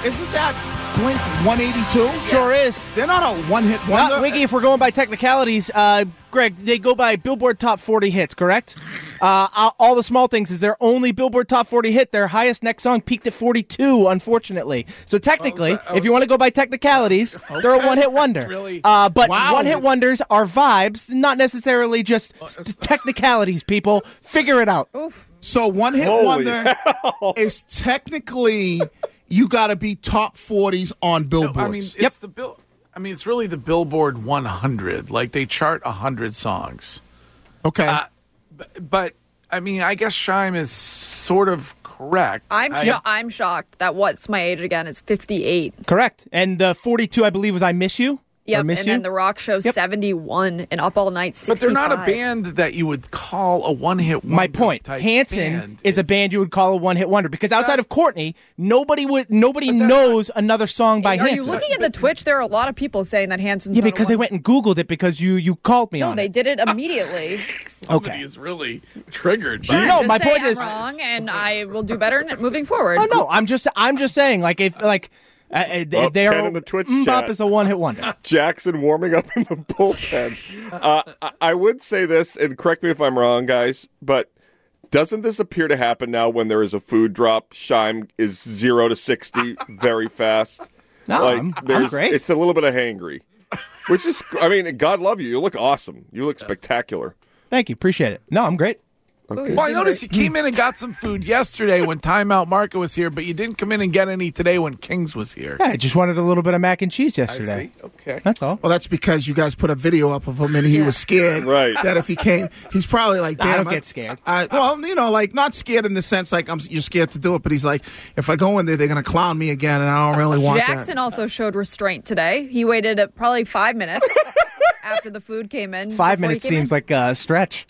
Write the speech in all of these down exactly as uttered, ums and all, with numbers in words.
isn't that Blink one eighty-two? Sure is. They're not a one-hit wonder. Well, Wiggy, if we're going by technicalities, uh, Greg, they go by Billboard Top forty hits, correct? Uh, all the small things is their only Billboard Top forty hit. Their highest next song peaked at forty-two, unfortunately. So technically, Oh, so- if you want to go by technicalities, Okay. they're a one-hit wonder. really- uh, but Wow. one-hit wonders are vibes, not necessarily just s- technicalities, people. Figure it out. So one-hit Holy wonder is technically you got to be top forties on No, Billboards. I mean, it's Yep. the bill. I mean, it's really the Billboard one hundred. Like they chart one hundred songs. okay. Uh, but, but I mean, I guess Shime is sort of correct. I'm I- sho- I'm shocked that What's My Age Again is fifty-eight. Correct. And the forty-two, I believe, was I Miss You? Or Yep, Miss and You? then The Rock Show Yep. seventy-one and Up All Night But they're sixty-five. not a band that you would call a one-hit wonder. My point. type Hanson band. is a band you would call a one-hit wonder because outside of Courtney, nobody would nobody knows another song by Are Hanson. you looking at the Twitch? There are a lot of people saying that Hanson's Yeah, not a because they one- went and Googled it because you you called me No, on they it. did it immediately. Somebody Okay. is really triggered. Sure, by No, just my say point I'm is- wrong, and I will do better in- moving forward. Oh no, I'm just I'm just saying like if like uh, uh, Oh, they Ken are in the Twitch Mbop chat. is a one-hit wonder. Jackson warming up in the bullpen. Uh, I, I would say this, and correct me if I'm wrong, guys, but doesn't this appear to happen now when there is a food drop? Shime is zero to sixty very fast. No, I'm, I'm there's- great. It's a little bit of hangry, which is, I mean, God love you. You look awesome. You look spectacular. Thank you, appreciate it. No, I'm great. Ooh, Well, I you noticed seem you came in and got some food yesterday when Timeout Market was here, but you didn't come in and get any today when Kings was here. Yeah, I just wanted a little bit of mac and cheese I yesterday. see. Okay. That's all. well, that's because you guys put a video up of him and he was scared Right. that if he came, he's probably like, I damn. don't get scared. I, well, you know, like not scared in the sense like I'm, you're scared to do it, but he's like, if I go in there, they're going to clown me again, and I don't really want Jackson that. also showed restraint today. He waited uh, probably five minutes after the food came in. Five before he minutes came seems in. like a stretch.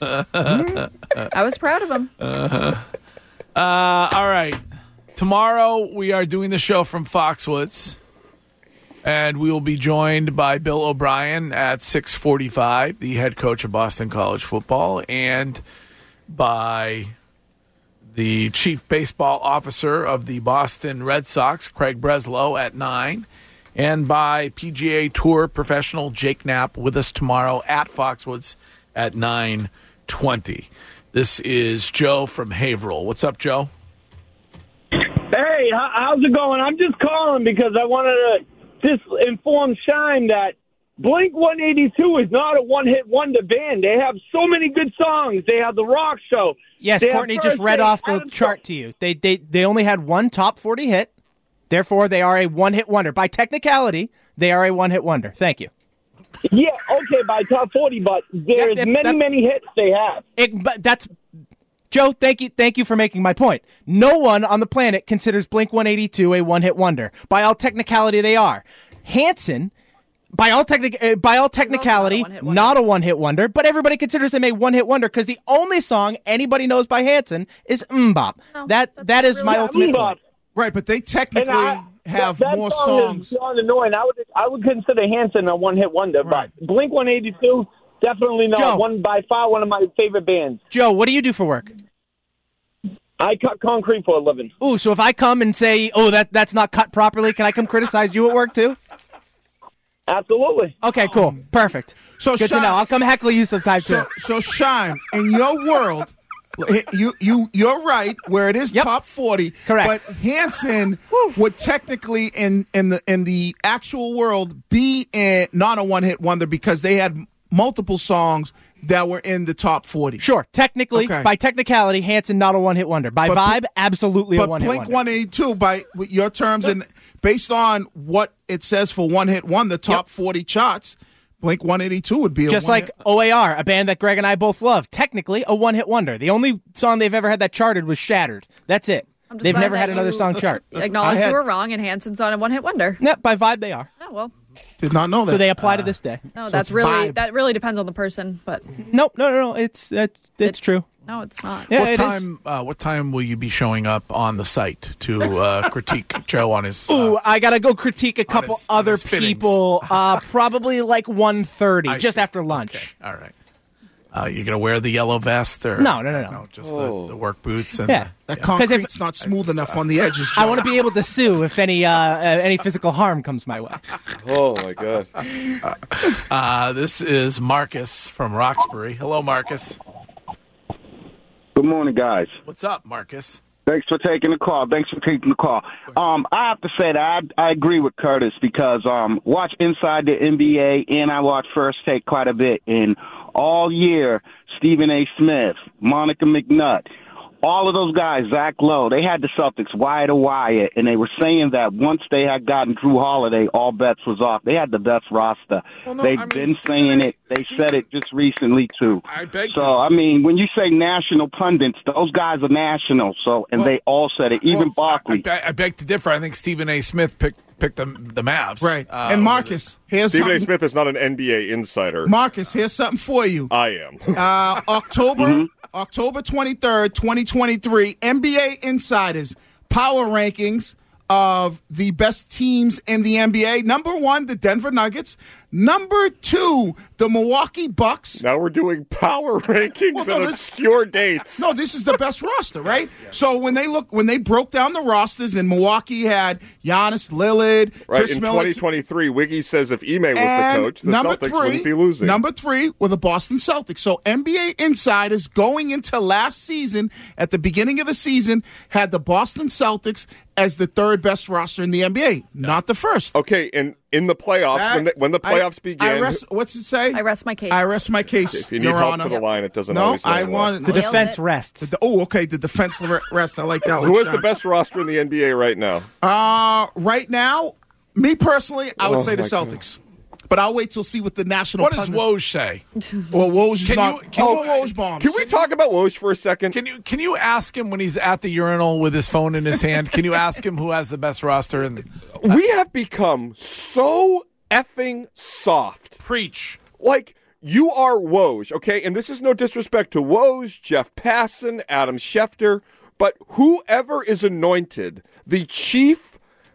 I was proud of him. Uh, all right. Tomorrow we are doing the show from Foxwoods, and we will be joined by Bill O'Brien at six forty-five, the head coach of Boston College football, and by the chief baseball officer of the Boston Red Sox, Craig Breslow, at nine, and by P G A Tour professional Jake Knapp with us tomorrow at Foxwoods at nine twenty. This is Joe from Haverhill. What's up, Joe? Hey, how, how's it going? I'm just calling because I wanted to just inform Shime that Blink one eighty-two is not a one-hit wonder band. They have so many good songs. They have The Rock Show. Yes, They have Courtney just read Thursday, off the Adam chart to you. They they they only had one top forty hit. Therefore, they are a one-hit wonder. By technicality, they are a one-hit wonder. Thank you. Yeah, okay, by top forty, but there's Yep, yep, many, that- many hits they have. It, but that's Joe. Thank you, thank you for making my point. No one on the planet considers Blink one eighty-two a one-hit wonder. By all technicality, they are. Hanson, by all technic, uh, by all technicality, one-hit wonder. not a one-hit wonder. But everybody considers them a one-hit wonder because the only song anybody knows by Hanson is Mbop. No, that that's that is really my not ultimate Mbop. point. Right, but they technically I- have that, that more song songs. is beyond annoying. I would I would consider Hanson a one-hit wonder, Right. but Blink one eighty-two definitely not. Joe. One by far one of my favorite bands. Joe, what do you do for work? I cut concrete for a living. Ooh, so if I come and say, "Oh, that that's not cut properly," can I come criticize you at work too? Absolutely. Okay, cool, perfect. So Good to Shime- know. I'll come heckle you sometime So, too. so Shime, in your world, you you you're right where it is Yep. top forty. Correct. But Hanson would technically in in the in the actual world be a, not a one hit wonder because they had multiple songs that were in the top forty. Sure, technically, Okay. by technicality, Hanson not a one-hit wonder. By But vibe, Bl- absolutely a But one-hit Blink wonder. one eighty-two, by with your terms and based on what it says for one hit one, the top Yep. forty charts, Blink one eighty-two would be a Just one like hit. O A R, a band that Greg and I both love. Technically, a one-hit wonder. The only song they've ever had that charted was Shattered. That's it. I'm just They've glad never that had another you song chart. Acknowledge I had- you were wrong, and Hanson's on a one-hit wonder. No, by vibe, they are. Oh well, Did not know that. So they apply to this day. no, So that's it's really vibe. that really depends on the person, but Nope, no, no, no. It's that, it's It- true. no, it's not. Yeah, what it is. time? Uh, what time will you be showing up on the site to uh, critique Joe on his? Ooh, Uh, I gotta go critique a couple his- on other his fittings. people. Uh, probably like one thirty, I just see. after lunch. Okay. All right. Uh, you're going to wear the yellow vest or No, no, no, no. no just Oh. the, the work boots and Yeah. That yeah. concrete's if- not smooth enough on the edges. I Joe. want to be able to sue if any uh, uh, any physical harm comes my way. Oh my God. Uh, this is Marcus from Roxbury. Hello, Marcus. Good morning, guys. What's up, Marcus? Thanks for taking the call. Thanks for taking the call. Um, I have to say that I, I agree with Curtis because um, watch Inside the N B A and I watch First Take quite a bit. And all year, Stephen A. Smith, Monica McNutt, all of those guys, Zach Lowe, they had the Celtics wire to wire, and they were saying that once they had gotten Drew Holiday, all bets was off. They had the best roster. Well, no, They've I mean, been Stephen saying A- it. They Stephen- said it just recently, too. I beg So, to- I mean, when you say national pundits, those guys are national, so and Well, they all said it, even Well, I, I, Barkley. be- I beg to differ. I think Stephen A. Smith picked picked the the Mavs. Right. Uh, and over Marcus, here's Stephen A. something. Smith is not an N B A insider. Marcus, here's something for you. I am. Uh, October Mm-hmm. October twenty-third, twenty twenty-three, N B A Insiders power rankings of the best teams in the N B A. Number one, the Denver Nuggets. Number two, the Milwaukee Bucks. Now we're doing power rankings Well, no, and this- obscure dates. No, this is the best roster, right? So when they look, when they broke down the rosters, and Milwaukee had Giannis, Lillard, Right, Chris in Middleton, twenty twenty-three, Wiggy says if Ime was and the coach, the number Celtics three, wouldn't be losing. Number three were the Boston Celtics. So N B A insiders going into last season, at the beginning of the season, had the Boston Celtics as the third best roster in the N B A, not the first. Okay, and in the playoffs, That- when the, when the I- playoffs I began, rest, what's it say? I rest my case. I rest my case, if you need Your help Honor. for the line, it doesn't No, always I land want The Nailed defense it. rests. The, oh, okay. The defense re- rest. I like that one. Who is the Sean. best roster in the N B A right now? Uh, right now, me personally, I would Oh, say the my Celtics. But I'll wait till see what the national. What does pundits- Woj say? Well, Woj is Can not. you- can oh, you- Woj bombs. Can we talk about Woj for a second? Can you can you ask him when he's at the urinal with his phone in his hand? Can you ask him who has the best roster? And We have become so effing soft. preach. Like, you are Woj, okay? And this is no disrespect to Woj, Jeff Passan, Adam Schefter, but whoever is anointed the chief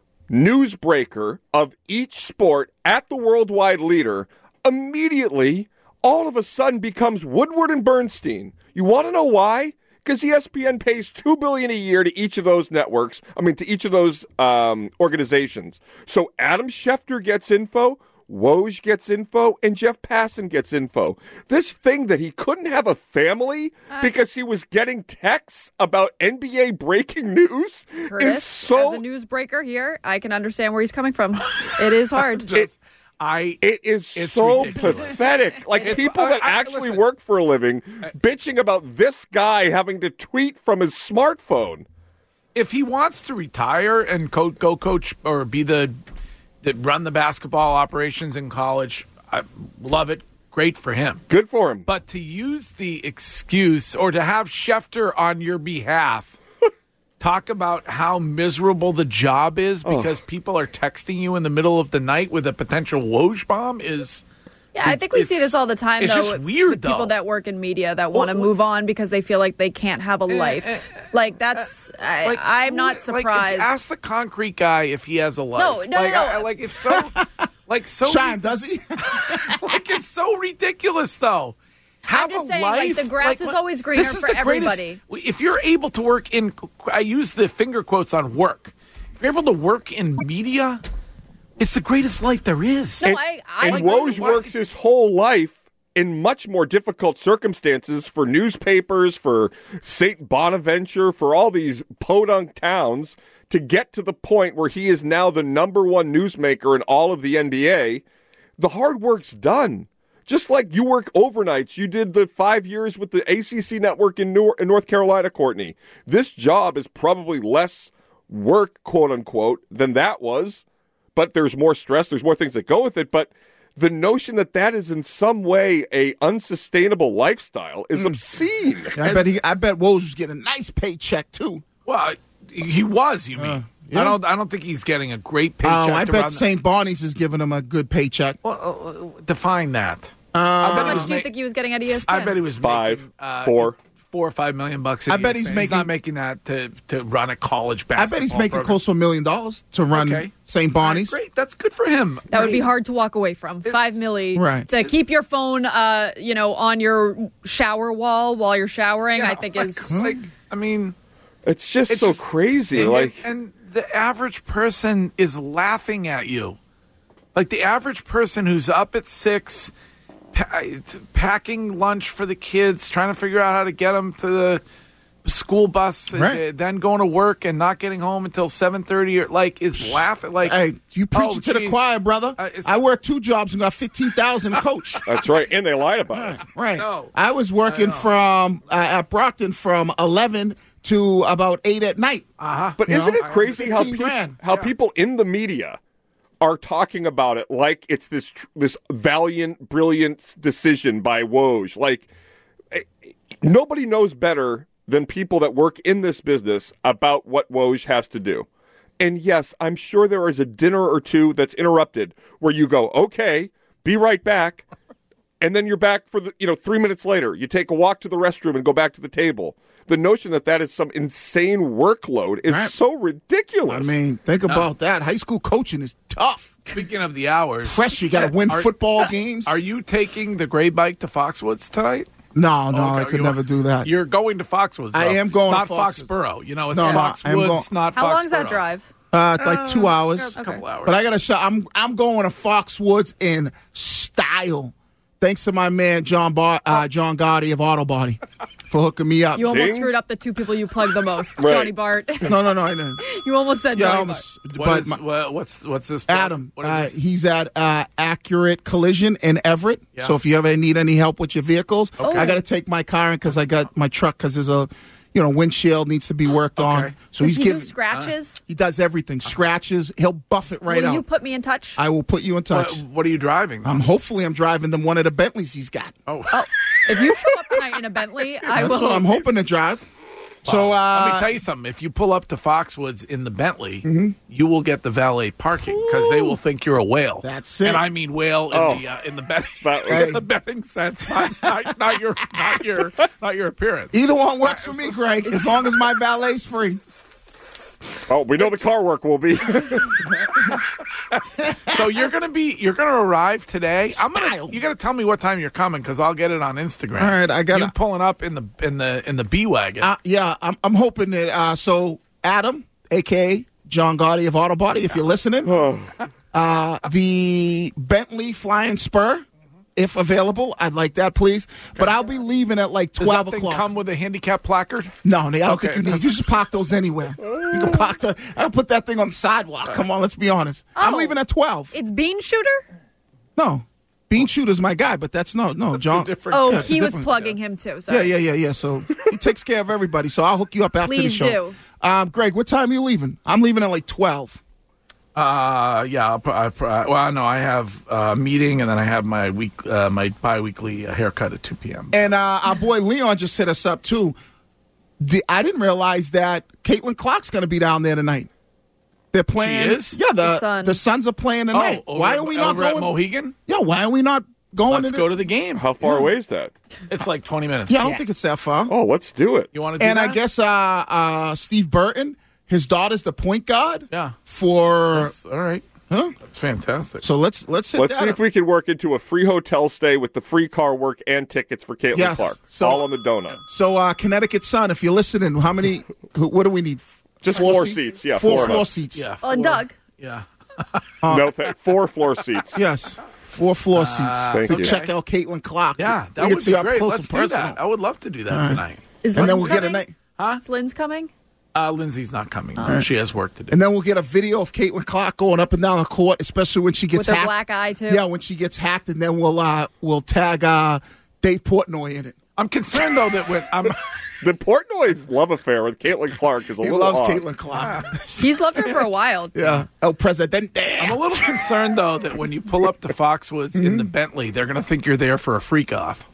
newsbreaker of each sport at the worldwide leader immediately, all of a sudden, becomes Woodward and Bernstein. You want to know why? Because E S P N pays two billion dollars a year to each of those networks. I mean, to each of those um, organizations. So Adam Schefter gets info, Woj gets info, and Jeff Passan gets info. This thing that he couldn't have a family because he was getting texts about N B A breaking news is Curtis, so. as a newsbreaker here, I can understand where he's coming from. It is hard. Just, I It is It's so ridiculous. pathetic. Like It's- people I- that I- actually listen. work for a living bitching about this guy having to tweet from his smartphone. if he wants to retire and co- go coach or be the that run the basketball operations in college, I love it. Great for him. Good for him. But to use the excuse or to have Schefter on your behalf talk about how miserable the job is because people are texting you in the middle of the night with a potential Woj bomb is. Yeah, I think we see It's- this all the time, it's though, just with, weird, with people though. that work in media that want to move on because they feel like they can't have a life. like, that's, I, Like, I'm who- not like, surprised. ask the concrete guy if he has a life. No, no, like, no, I, no. I- like it's so, like so. Shime, does he? Like it's so ridiculous, though. Have just a saying, like, life. the grass is what- always greener this is for the greatest- everybody. If you're able to work in, I use the finger quotes on work. If you're able to work in media, it's the greatest life there is. No, and I- I- and Like, Woj why- works his whole life in much more difficult circumstances for newspapers, for Saint Bonaventure, for all these podunk towns to get to the point where he is now the number one newsmaker in all of the N B A. The hard work's done. Just like you work overnights, you did the five years with the A C C network in, New- in North Carolina, Courtney. This job is probably less work, quote unquote, than that was, but there's more stress, there's more things that go with it. But the notion that that is in some way a unsustainable lifestyle is obscene. I bet he. I bet Woj was getting a nice paycheck too. Well, he was. You mean? Uh, yeah. I don't. I don't think he's getting a great paycheck. Oh, I to bet run the- Saint Bonnie's is giving him a good paycheck. Well, uh, define that. Uh, I bet How he much was do you ma- think he was getting at E S P N? I bet he was Five, making, uh, four. four or five million bucks. A I year. bet he's making- not making that to to run a college I basketball. bet he's making program. close to a million dollars to run Okay. Saint Bonnie's. Great, that's good for him. That would be Great. hard to walk away from. Five milli Right. to keep your phone, uh, you know, on your shower wall while you're showering. Yeah, I think like, is like. I mean, It's just it's so just- crazy. And, like, and the average person is laughing at you. Like the average person who's up at six, pa- packing lunch for the kids, trying to figure out how to get them to the school bus, and, Right. uh, then going to work and not getting home until seven thirty, or like is laughing. Like, Hey, you preach oh, it to the geez. choir, brother. Uh, it's- I work two jobs and got fifteen thousand a coach. that's right. And they lied about it. Right. No. I was working from uh, at Brockton from eleven to about eight at night. uh-huh. But You isn't know, it crazy how, fifteen peop- grand. how people in the media are talking about it like it's this tr- this valiant, brilliant decision by Woj? Like, eh, nobody knows better than people that work in this business about what Woj has to do. And yes, I'm sure there is a dinner or two that's interrupted where you go, okay, be right back. And then you're back for the, you know, three minutes later. You take a walk to the restroom and go back to the table. The notion that that is some insane workload is Right. so ridiculous. I mean, think about that. High school coaching is tough. Speaking of the hours, Pressure. You got to win Are- football games. are you taking the gray bike to Foxwoods tonight? No, no, I Okay, could you never are- do that. You're going to Foxwoods. Though. I am going to not Foxwoods. Foxborough. You know, it's No, no, I am Foxwoods, going- not how long is that Foxborough. drive? Uh, like two hours. A couple hours. But I got to show. I'm I'm going to Foxwoods in style. Thanks to my man John Bar- uh, John Gotti of Auto Body for hooking me up. You almost Ding. screwed up the two people you plugged the most, Right. Johnny Bart. No, no, no, I didn't. You almost said Yeah, I Johnny almost, What but is- my- what- what's what's this? Adam, What is uh, this? he's at uh, Accurate Collision in Everett. Yeah. So if you ever need any help with your vehicles, Okay. I got to take my car in because I got my truck because there's a, you know, windshield needs to be worked Okay. on. So Does he's he giving. do scratches? He does everything. Scratches. He'll buff it right Will out. you put me in touch? I will put you in touch. What, what are you driving? I'm hopefully I'm driving them one of the Bentleys he's got. oh, If you show up tonight in a Bentley, I That's will. what I'm hoping to drive. So uh, let me tell you something. If you pull up to Foxwoods in the Bentley, Mm-hmm. you will get the valet parking because they will think you're a whale. That's it. And I mean whale in Oh. the uh, in the betting That- in the betting sense, not, not, not your not your not your appearance. either one works for me, Greg, as long as my valet's free. Oh, we know the car work will be. So you're gonna be you're gonna arrive today. I'm gonna Style. you gotta tell me what time you're coming because I'll get it on Instagram. All right, I gotta- you pulling up in the in the in the B wagon. Uh, yeah, I'm, I'm hoping that. Uh, so Adam, aka John Gotti of Auto Body, if you're listening, uh, the Bentley Flying Spur, if available, I'd like that, please. But I'll be leaving at like Does twelve that thing o'clock. come with a handicap placard? No, I don't Okay, think you need. You just park those anywhere. You can park the. I'll put that thing on the sidewalk. Come on, let's be honest. I'm Oh. leaving at twelve. It's Bean Shooter? No, Bean Shooter's my guy, but that's no, no, John. different- Oh, Yeah, it's a he was different- plugging him too. Yeah, Sorry. yeah, yeah, yeah. So he takes care of everybody. So I'll hook you up after Please the show. do. Um, Greg, what time are you leaving? I'm leaving at like twelve. Uh, yeah. I'll, pr- I, pr- uh, well, no, I have a meeting and then I have my week uh, my biweekly uh, haircut at two p.m. And uh, our boy Leon just hit us up too. The, I didn't realize that Caitlin Clark's going to be down there tonight. They're playing. is? Yeah, the The Sun. the Suns are playing tonight. Oh, why over- are we not over at going? Mohegan? Yeah, why are we not going? Let's to go the, to the game. How far away is that? It's like twenty minutes. Yeah, I don't think it's that far. Oh, let's do it. You want to do and that? I guess uh, uh, Steve Burton, his daughter's the point guard. Yeah. For All right. huh? That's fantastic. So let's let's hit Let's that see up. if we can work into a free hotel stay with the free car work and tickets for Caitlin Yes. Clark. So- all on the donut. So uh, Connecticut Sun, if you're listening, how many? who- What do we need? Just floor seats. Yeah, four four of floor us. seats. yeah. Oh, and four- Doug. Yeah. No, th- four floor seats. Yes, four floor seats Thank to you. check out Caitlin Clark. Yeah. we That can would see be up great. close Let's and do personal. that. I would love to do that tonight. Is And then Lynn's we'll get a coming? night. Is Lynn's coming? Uh, Lindsay's not coming. No, She has work to do. And then we'll get a video of Caitlin Clark going up and down the court, especially when she gets With her hacked. black eye, too? Yeah, when she gets hacked, and then we'll uh, we'll tag uh, Dave Portnoy in it. I'm concerned though that when I'm The Portnoy love affair with Caitlin Clark is a He little loves odd. Caitlin Clark. He's loved her for a while. yeah, El Presidente. I'm a little concerned though that when you pull up to Foxwoods Mm-hmm. in the Bentley, they're going to think you're there for a freak off.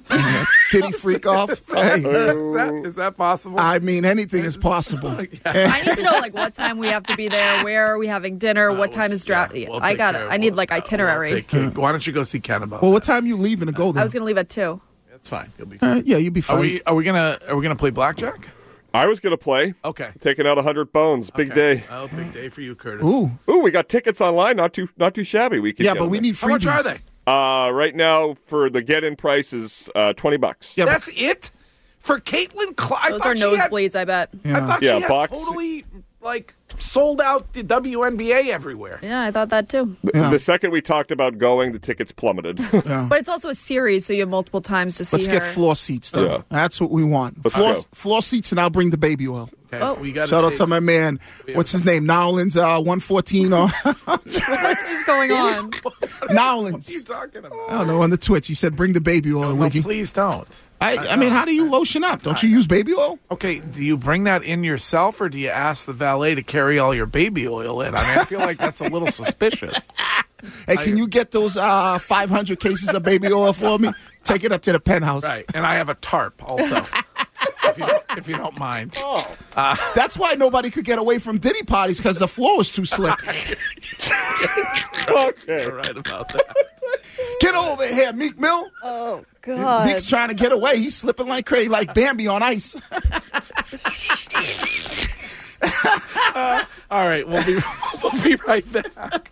Did he freak off? Hey, Is that, is that possible? I mean, anything is possible. I need to know like what time we have to be there, where are we having dinner, what time is draft. Yeah, we'll I take got care it. of- I need like we'll- we'll itinerary. take care- Why don't you go see Ken about Well, that? what time you leaving to go there? I was going to leave at two. It's fine. You'll be All fine. right, yeah, you'll be Are fine. we are we gonna are we gonna play blackjack? I was going to play. Okay. Taking out one hundred bones. Big Okay. day. Oh, big day for you, Curtis. Ooh. Ooh, we got tickets online. Not too not too shabby. We can Yeah, get but them we there. need How much freebies. are they? Uh, right now, for the get-in price is uh, twenty bucks. Yeah, but- That's it for Caitlin Clark. Those are nosebleeds, I bet. I thought Yeah, she had box- totally like sold out the W N B A everywhere. Yeah, I thought that too. The, Yeah. the second we talked about going, the tickets plummeted. But it's also a series, so you have multiple times to see Let's her. get floor seats, though. Yeah. That's what we want. Let's Floor, go. floor seats, and I'll bring the baby oil. Okay, Oh. we got Shout out to my man, what's his name? Nowlands, uh, one fourteen. Or What is going on? Nowlands. What are you talking about? I don't know, on the Twitch. He said, bring the baby oil, No, Wiggy. please don't. I, I mean, how do you lotion up? Don't you use baby oil? Okay, do you bring that in yourself, or do you ask the valet to carry all your baby oil in? I mean, I feel like that's a little suspicious. Hey, can you get those uh, five hundred cases of baby oil for me? Take it up to the penthouse. Right, and I have a tarp also, if you don't, if you don't mind. That's why nobody could get away from Diddy parties, because the floor was too slick. Okay. You're right about that. Get over here, Meek Mill. Oh, God. Meek's trying to get away. He's slipping like crazy, like Bambi on ice. All right, we'll be we'll be right back.